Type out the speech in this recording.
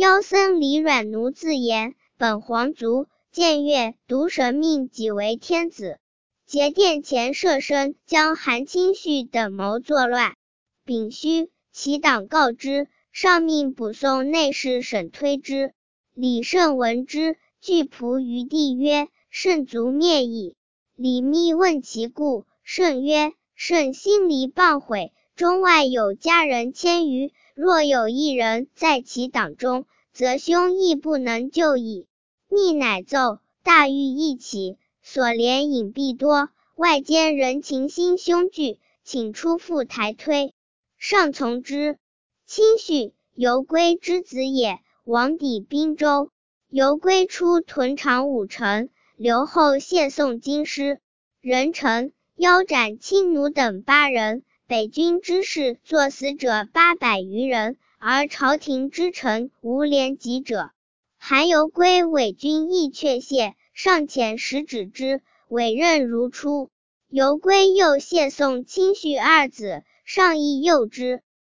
妖僧李阮奴自言，本皇族，僭越，独神命己为天子。节殿前设身，将韩钦绪等谋作乱。丙戌，其党告之，上命补送内侍审推之。李胜闻之，惧仆于地曰：圣族灭矣。李密问其故，圣曰：圣心离谤悔，中外有家人千余，若有一人在其党中，则兄亦不能救矣。密乃奏，大狱一起，所怜隐蔽多，外间人情心凶惧，请出赴台推。上从之。钦绪，游归之子也，王抵滨州。游归出屯长武城，留后谢宋京师。壬辰，腰斩亲奴等8人，北军之士作死者800余人，而朝廷之臣无廉己者。韩游归伪军亦却谢，上遣使止之，委任如初。游归又谢宋钦绪2子，上亦诱之。